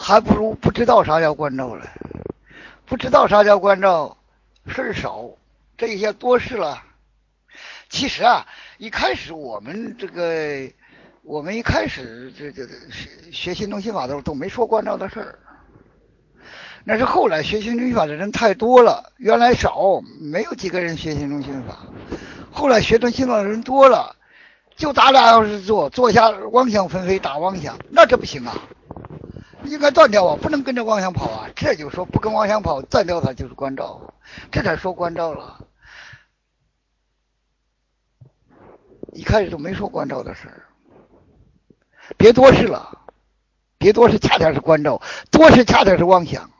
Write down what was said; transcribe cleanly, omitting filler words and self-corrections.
还不如不知道啥叫关照了。不知道啥叫关照，事儿少，这一下多事了。其实啊，一开始我们一开始学新中心法的时候都没说关照的事儿，那是后来学新中心法的人太多了，原来少，没有几个人学新中心法，后来学新中心法的人多了，就咱俩要是坐下妄想纷飞打妄想，那这不行啊，应该断掉啊，不能跟着妄想跑啊。这就说不跟妄想跑，断掉它就是关照，这才说关照了。一开始都没说关照的事儿，别多事了，别多事恰恰是关照，多事恰恰是妄想。